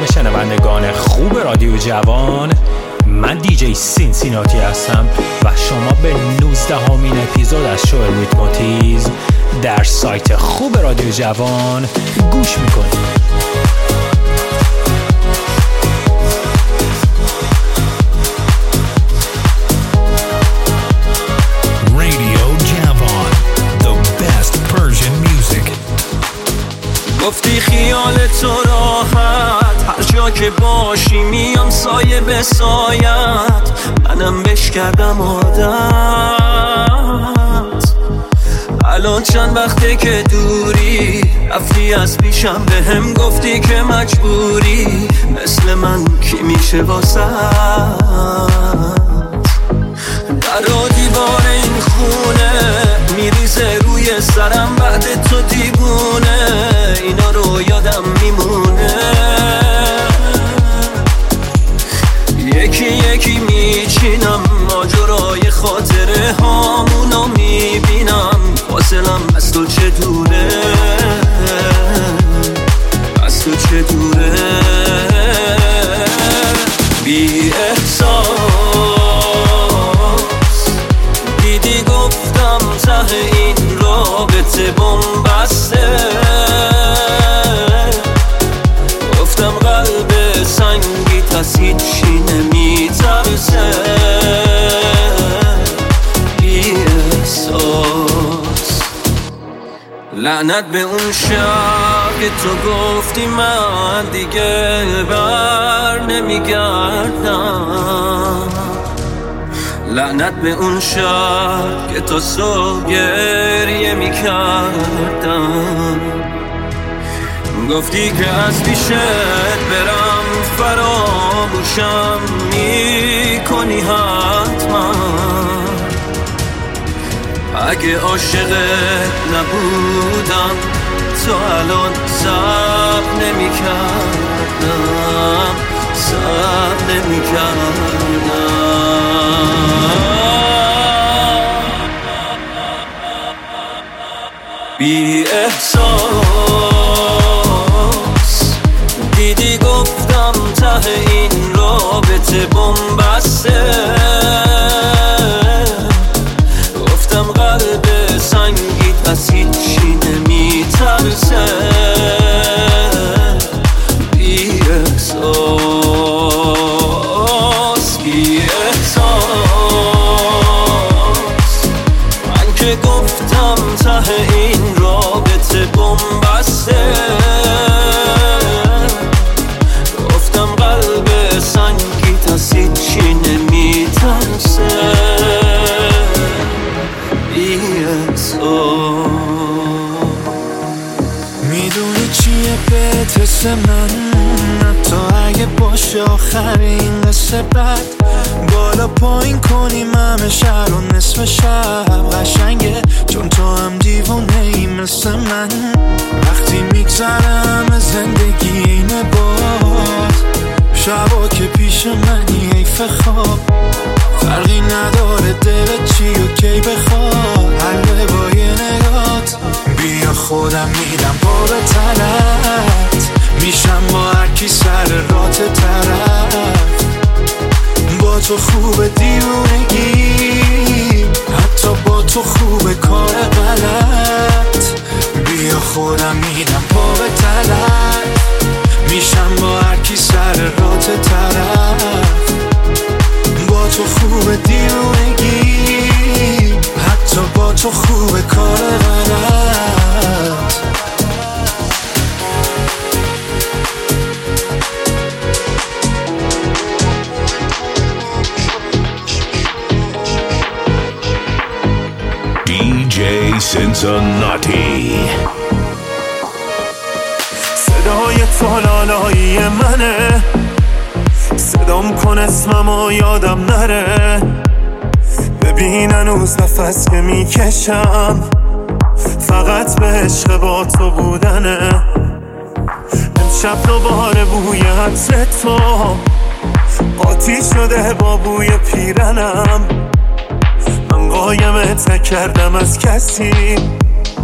تمام شنوندگان خوب رادیو جوان. من دیجی سینسیناتی هستم و شما به 19مین اپیزود از شو ریتماتیزم در سایت خوب رادیو جوان گوش میکنید. گفتی خیال تو راحت، هر جا که باشی میام سایه به سایت، منم بش کردم عادت. الان چند وقته که دوری، رفتی از پیشم به هم گفتی که مجبوری، مثل من کی میشه واسه در و دیوار این خونه میریزه روی سرم بعد تو دیوونه، اینا رو یادم میمونه. یکی یکی میچینم ماجرای خاطره هامونو میبینم، فاصلم از تو چه دوره، از تو چه دوره. بی احساس دیدی گفتم ته این رابطه بنبسته، گفتم قلب سنگیت از هیچی نمیترسه. بی احساس لعنت به اون شب که تو گفتی من دیگه بر نمیگردم، لعنت به اون شب که تو صبح گریه میکردم. گفتی که از پیشت برم فراموشم میکنی حتما، اگه عاشقت نبودم تو الان صبر نمیکردم، صبر نمیکردم. بی احساس دیدی گفتم ته این رابطه بنبسته، گفتم قلب سنگیت از هیچی نمیترسه. بی احساس بی احساس من که گفتم ته این رابطه بنبسته، گفتم قلب سنگیت از هیچی نمیترسه. بی احساس میدونی چیه بهت حس من، حتی اگه باشه آخرین قصه بد، بالا پایین کنیم همه شهر و نصف شب قشنگه، چون تو هم دیوونه ای مثل من. وقتی میگذرم زندگی اینه باد، شبا که پیش منی حیف خواب، فرقی نداره دلت چی و کی بخواد، حله با یه نگات. بیا خودم میدم پا به تنت، میشم با هرکی سر رات طرف. با تو خوبه دیوونگی، حتی با تو خوبه کار غلط. بیا خودم میدم پا به تنت، میشم با هرکی سر رات طرف. با تو خوبه دیوونگی، حتی با تو خوبه کار غلط. DJ Cincinnati. صدای تالالایی منه، صدام کن اسممو یادم نره. ببین هنوز نفس که میکشم، فقط به عشق با تو بودنه. امشب دوباره بوی عطر تو قاطی شده با بوی پیرنم. من قایمت نکردم از کسی،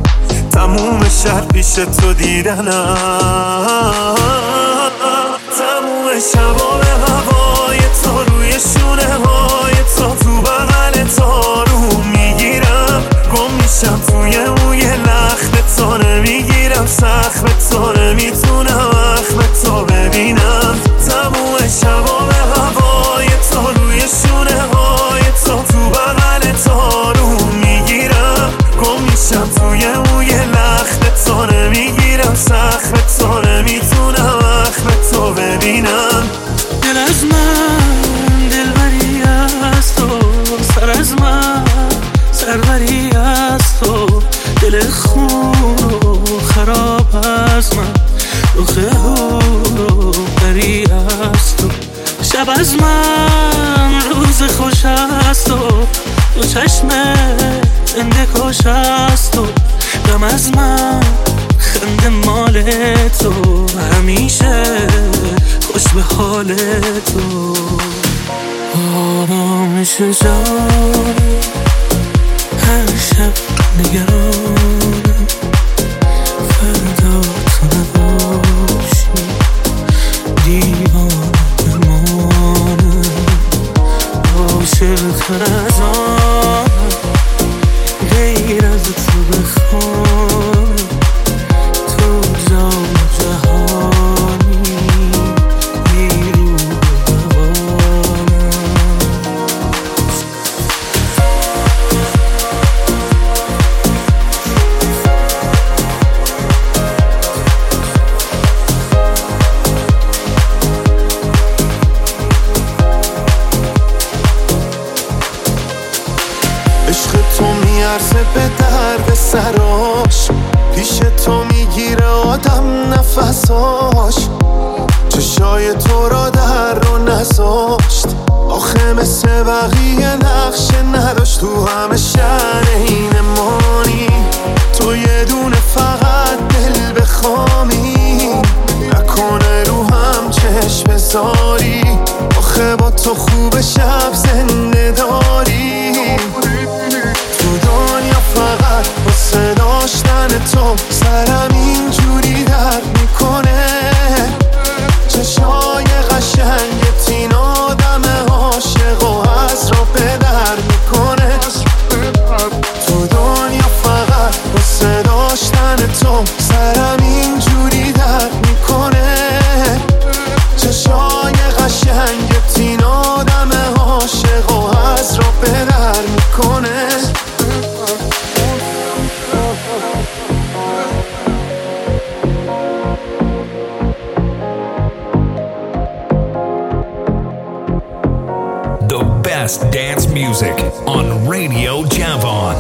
تموم شب پیش تو دیدنم. شبا به هوای تو، روی شونه های تو بغل تو رو میگیرم، گم میشم توی موی لخت تو، نمیگیرم سخت تو، نمیتونم اخم تو ببینم. تموم شبا به هوای تو، روی شونه های تو بغل تو رو میگیرم، گم میشم توی موی لخت تو، نمیگیرم سخت تو، نمیتونم اخم تو ببینم. دل از من دلبری از تو، سر از من سروری از تو، دل خون و خراب از من، روخه و بری از تو. شب از من روز خوش از تو، تو چشم زنده کش از تو. غم از من خنده مال تو، همیشه خوش به حال تو. آرامش جان هر شب نگرانم، فردا تو نباشی دیوانه بمانم. عاشق تر از آنم غیر از تو بخوانم، تو جان جهانی نیرو دوانم. عشق تو میارزه به درد سراش، پیش تو میگیره آدم نفساش. چشای تو را در رو نذاشت، آخه مثل بقیه نقش نداشت. تو همه شن این مانی، تو یه دونه فقط دل بخوامی، نکنه رو هم چشم بذاری. آخه با تو خوب شب زنده داری، تو دنیا فقط واسه داشتن تو سرم اینجوری درد میکنه. چشای قشنگت این آدم عاشق و از را پدر میکنه. تو دنیا فقط واسه داشتن تو سرم اینجوری درد میکنه. چشای قشنگت این آدم عاشق و از را پدر میکنه. The best dance music on Radio Javon.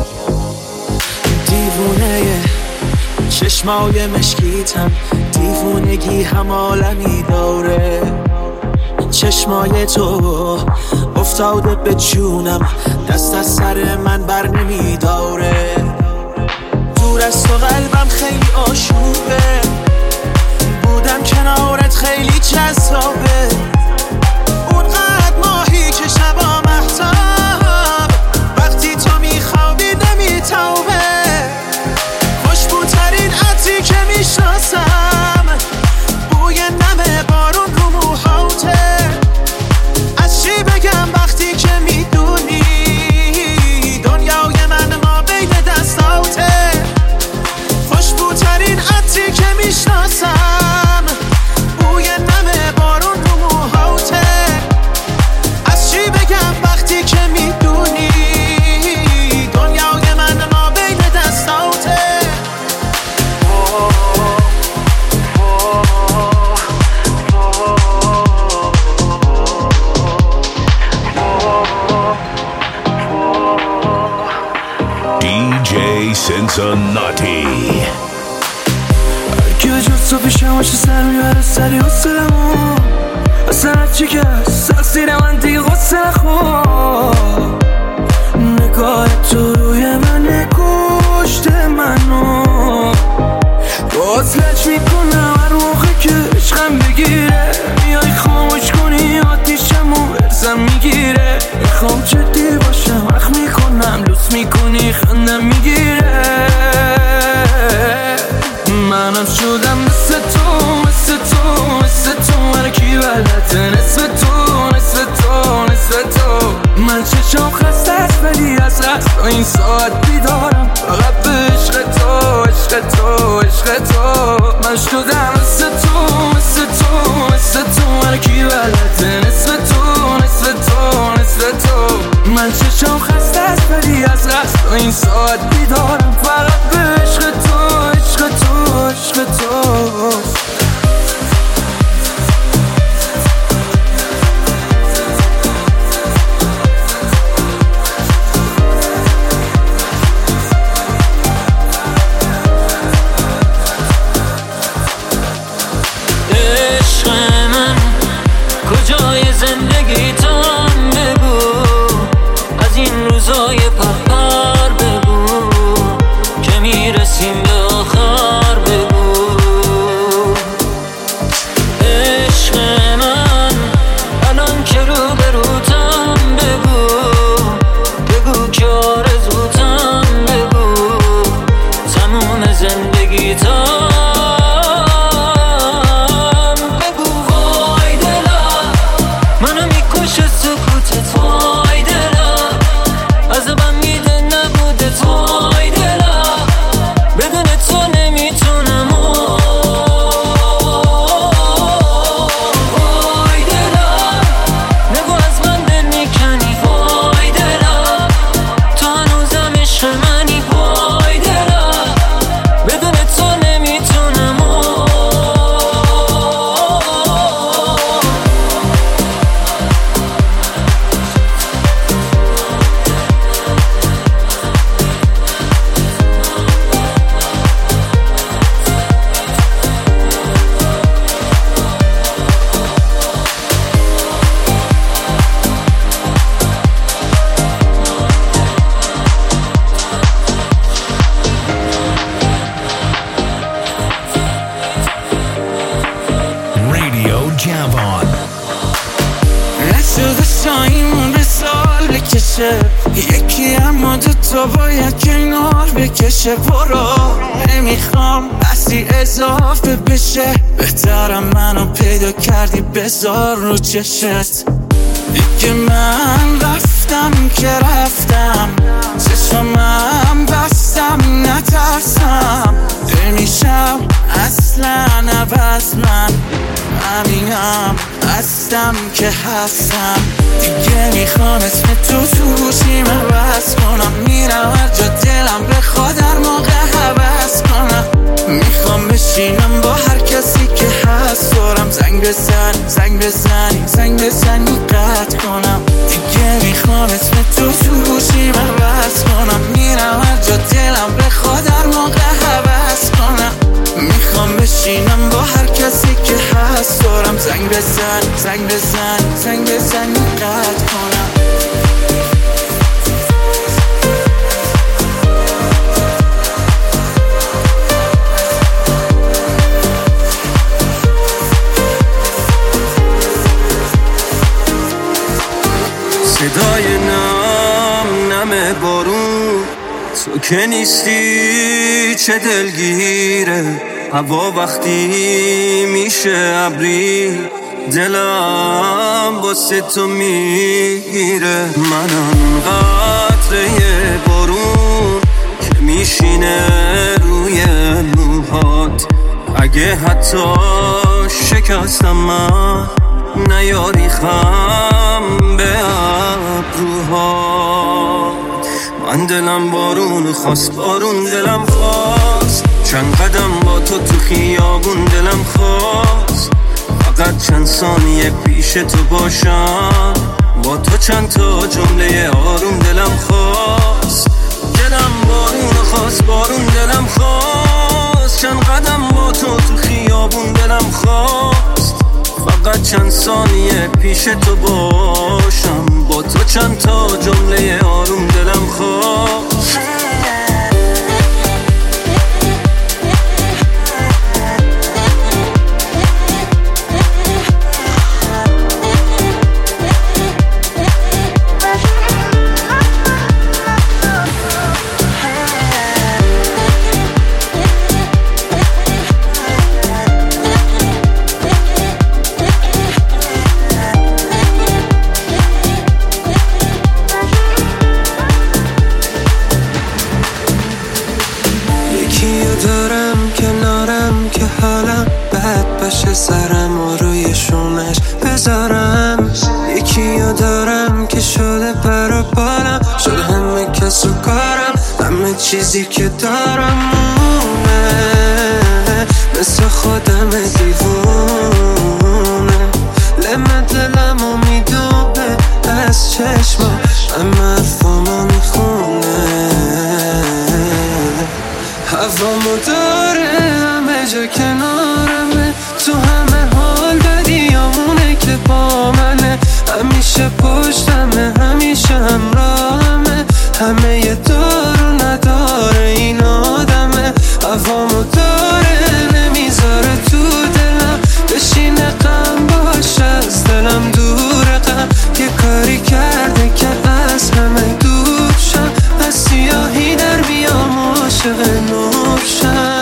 دیوونه چشمای مشکیتم، دیوونگی هم عالمی داره. چشمای تو افتاده به جونم، دست از سر من بر نمیداره. دور از تو قلبم خیلی آشوبه، بودم کنارت خیلی جذابه. اونقدر ماهی که شبا مهتاب، وقتی تو میخوابی نمیتوبه. خوشبوترین عطری که میشناسم، بوی نم بارون رو موهاته. از چی بگم وقتی که میدونی دنیای من ما بین دستاته. خوشبوترین عطری که میشناسم، بوی نم بارون رو موهاته. از چی بگم وقتی که میدونی دنیای من ما بین دستاته. DJ Cincinnati. که جز تو پیشم باشه سر میبره سری حسلمو، اصلا هرچی که سخصیر من دیگه غصه نخور. نگاه تو روی من کشته منو، بازلش میکنم هر موقع که عشقم بگیره. میای خاموش کنی آتیشمو ارزم میگیره. میخوام جدی باشم وقت میکنم لوس میکنی خندم میگیره. منم شدم مثل تو مثل تو مثل تو، هر کی بلده چشم خسته است ولی از رقص تا این ساعت بیدارم. فقط به عشق تو، عشق تو، عشق تو. من شدم مثل تو، مثل تو، مثل تو. هر کی بلده نصف تو، نصف تو، نصف تو. من چشم خسته است ولی از رقص تا این ساعت بیدارم. فقط به عشق تو، عشق تو، عشق تو. کجای زندگی تام بگو، از این روزای پرپر بگو که میرسیم به آخر بگو. عشق من الان که رو به روتم بگو، بگو که آرزوتم بگو، تموم زندگی تام یکی اما دوتا باید کنار بکشه. برو نمیخوام بسی اضافه بشه، بهترم منو پیدا کردی بذار رو چشت. دیگه من رفتم که رفتم، چشمم بستم نترسم. نمیشم اصلا عوض، من همینم هستم که هستم. دیگه میخوام اسم تو چیم عوض کنم، میرم هر جا دلم بخواد هر موقع حوض کنم. میخوام بشینم با هر کسی که هست دارم، زنگ بزنی زنگ بزنی زنگ بزنی قطع کنم. دیگه میخوام اسم تو چیم عوض کنم، میرم هر جا دلم بخواد هر موقع حوض کنم. میخوام بشینم با هر کسی که هست دارم، زنگ بزنی زنگ بزنی زنگ بزنی قطع کنم. صدای نم بارون، تو که نیستی چه دلگیره. هوا وقتی میشه ابری، دلم واسه تو میگیره. منم قطره بارون که میشینه روی موهات. اگه حتی شکستم من نیاری خم به ابروهات. من دلم بارون خواست، بارون دلم خواست. چند قدم با تو خیابون دلم خواست. فقط چند ثانیه پیش تو باشم، با تو چند تا جمله آروم دلم خواست. دلم بارون خواست، بارون دلم خواست. چند قدم با تو خیابون دلم خواست. فقط چند ثانیه پیش تو باشم، با تو چند تا جمله آروم دلم خواست. دارم کنارم که حالم بد باشه، سرم و روی شونش بذارم. یکیو دارم که شده برا بالم، شده همه کس و کارم، همه چیزی که دارم مونه، مثل خودم دیوونه. لمه دلمو میدونه از چشمم، همه حرفامو میخونه. هوامو داره همه جا کنارمه، تو همه حال بدیامونه که با منه. همیشه پشتمه، همیشه همراهمه، همه یه دار و نداره این آدمه. هوامو داره نمیذاره تو دلم بشینه، غم باشه از دلم دوره. غم یه کاری کرده که از همه دور شم، از سیاهی در بیام عاشق نور شم.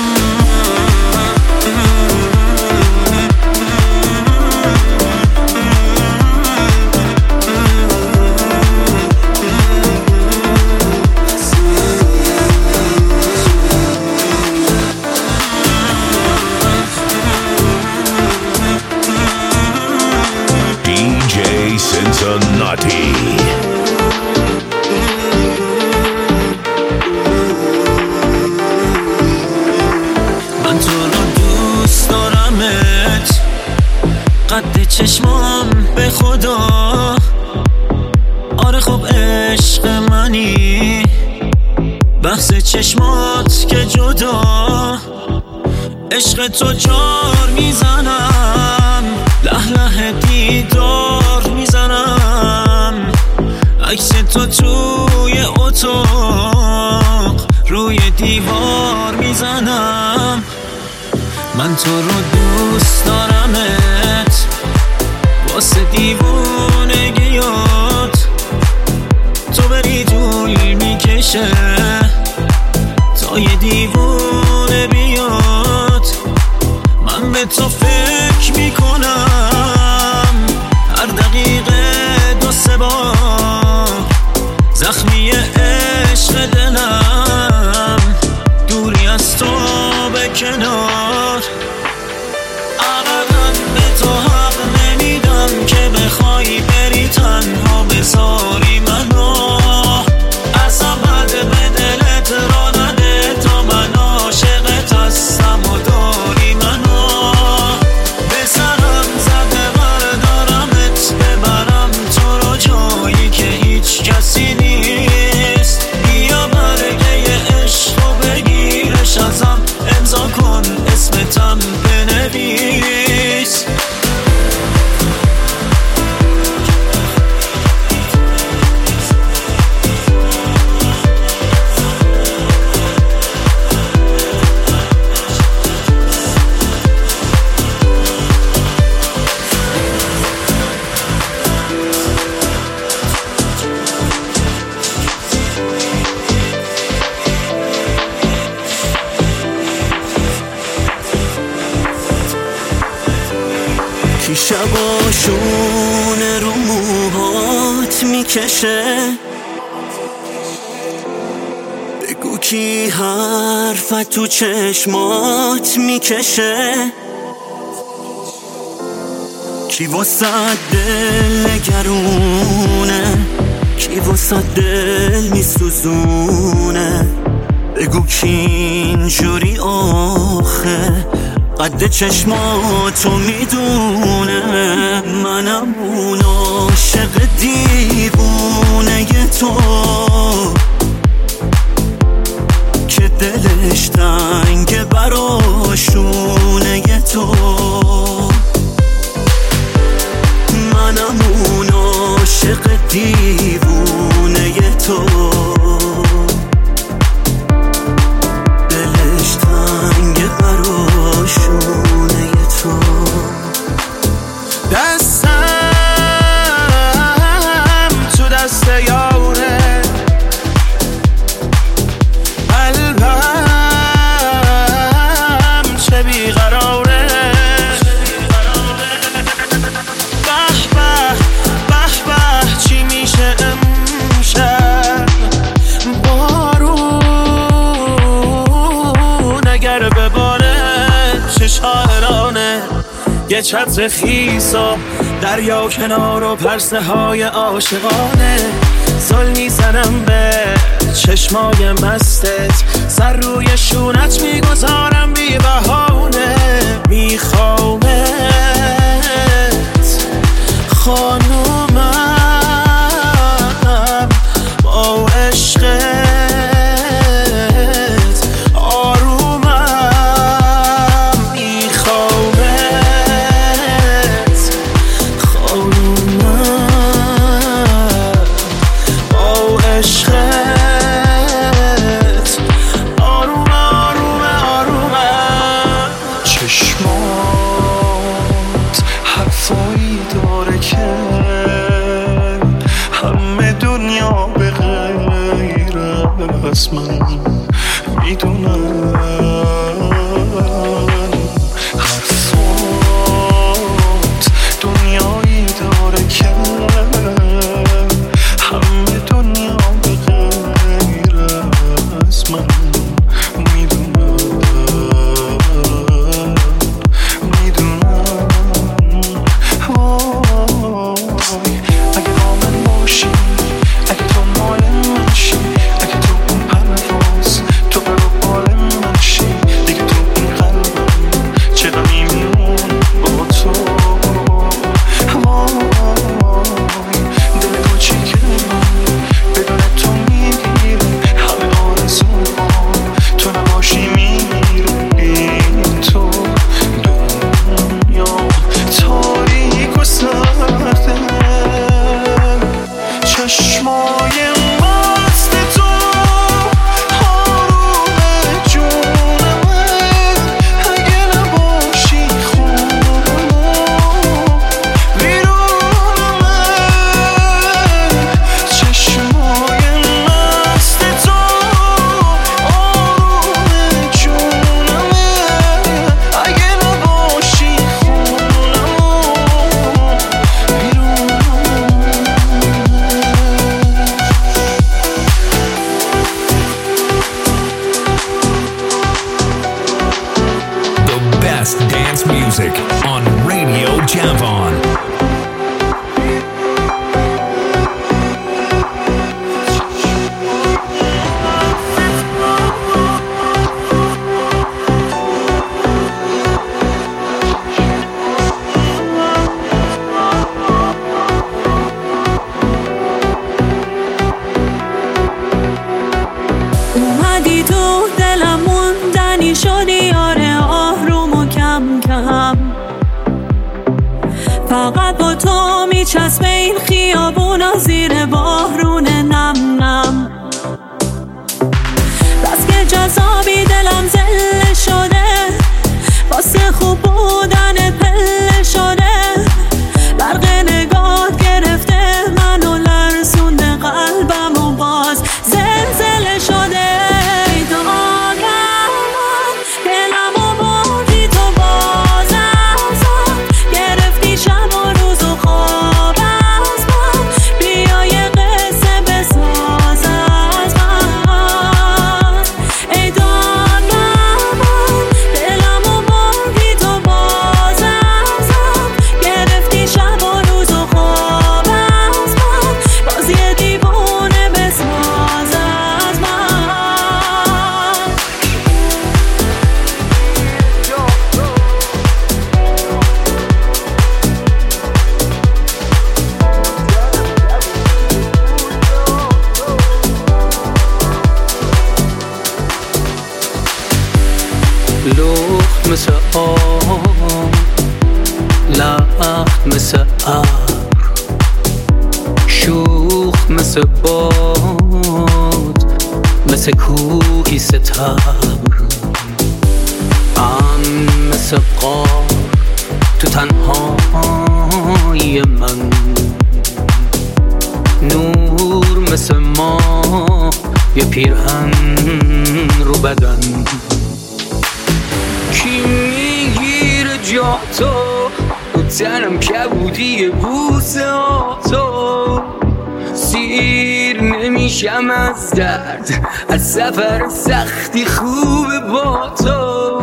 DJ Cincinnati. من تو رو دوست دارمت، قد چشمام به خدا. آره خب عشق منی، بحث چشمات که جدا. عشق تو جار میزنم، له له دیدار میزنم. عکس تو توی اتاق روی دیوار میزنم. من تو رو دوست دارمت، واسه دیوونگیات تو بری طول میکشه تا یه دیوونه بیاد. من به تو فکر میکنم هر دقیقه دو سه بار، زخمی عشق دلم دوری از تو به کنار. ابداً به تو حق نمیدم که بخوای بری تنها بذاری منو. از ابد به دلت را نده تا من عاشقت هستم و داری منو. به سرم زده بردارمت، ببرم تو رو جایی که هیچ کسی نیست. بیا برگه عشق و بگیرش ازم، امضا کن اسمتم بنویس. کی شباشون رو موهات میکشه، بگو کی حرفت تو چشمات میکشه. کی واسه دل نگرونه، کی واسه دل میسوزونه. بگو کی اینجوری آخه قد چشماتو میدونه. منم اون عاشق دیوونه تو که دلش تنگ براشونه تو. منم اون عاشق دیوونه تو، دلش تنگ براشونه تو. دستم تو دست یاره، قلبم سر بباره چه شاعرانه، یه چتر خیس و دریا کنار و پرسه های عاشقانه. زل میزنم به چشمای مستت، سر روی شونت میگذارم بی بهانه. میخوامت خانومم با عشقت آرومم. میخوامت خانومم با عشقت آروم آروم آرومم. چشمات حرفایی داره که همه دنیا به غیر از من میدونن. حرفات دنیایی داره که همه دنیا به غیر از من میدونن. اگه با من باشی، اگه تو مال من شی، اگه تو اون پرواز تو برو بال من شی، دیگه تو این قلبم چه غمی میمون با تو. دل کوچیک من بدون تو میگیره همه آرزوها، تو نباشی میره این تو دنیا تاریک و سرده. چشمای مست تو آروم جونمه، اگه نباشی خونم بیرونمه. چشمای مست تو آروم جونمه، اگه نباشی خونم بیرونمه. The best dance music on Radio Javon. اومدی تو دلم موندنی شدی، آره آروم و کم کم. فقط با تو میچسبه این خیابونا زیر بارون نم نم. بس که جذابی دلم زله شده، واسه خوب بودن پله شده. برق نگاه گرفته منو لرزونده قلبم و باز زلزله شده. لخت مثل آم، لخت مثل شوخ مثل باد، مثل کوهی ستبر. مثل قار تو تنهای من، نور مثل ما یه پیرهن رو بدن. کی میگیره جا تو تنم کبودی بوسه ها تو، سیر نمیشم از درد، از سفر سختی خوب با تو.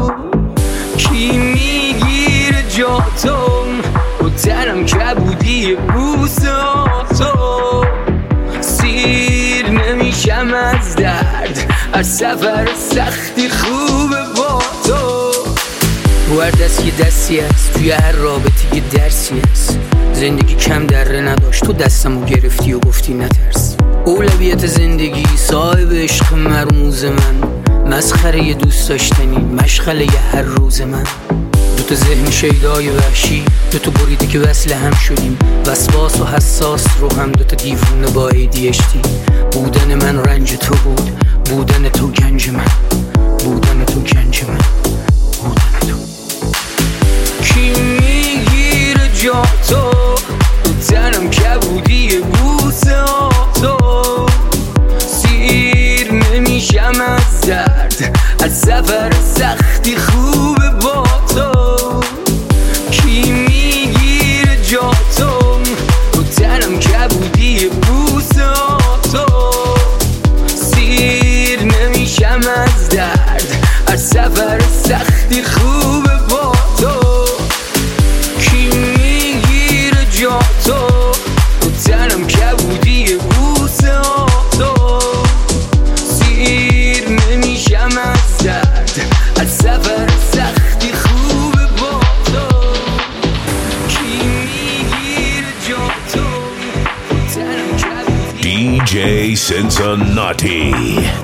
هر سفر سختی خوبه با تو. رو هر دست یه دستی هست، توی هر رابطه یه درسی هست. زندگی کم دره نداشت، تو دستمو گرفتی و گفتی نترس. اولویت زندگی صاحب عشق مرموز من، مسخره یه دوست داشتنی مشغله یه هر روز من. دوتا ذهن شیدای وحشی، دوتا بریده که وصل هم شدیم. وسواس و حساس رو هم دوتا دیوونه با ADHD. بودن من رنج تو بود، بودن تو گنج من، بودن تو گنج من، بودن تو. کی میگیره جا تو تنم کبودی بوسه ها تو. سیر نمیشم از درد، از سفر سختی خوبه با تو. کی میگیره جا تو تنم کبودی بوسه ها تو. سیر نمیشم از درد، از سفر سختی خوبه با تو. کی میگیره جا تو تنم کبودی بوسه ها تو. سیر نمیشم از درد، از سفر سختی خوبه با تو. کی میگیره جا تو تنم کبودی. DJ Cincinnati.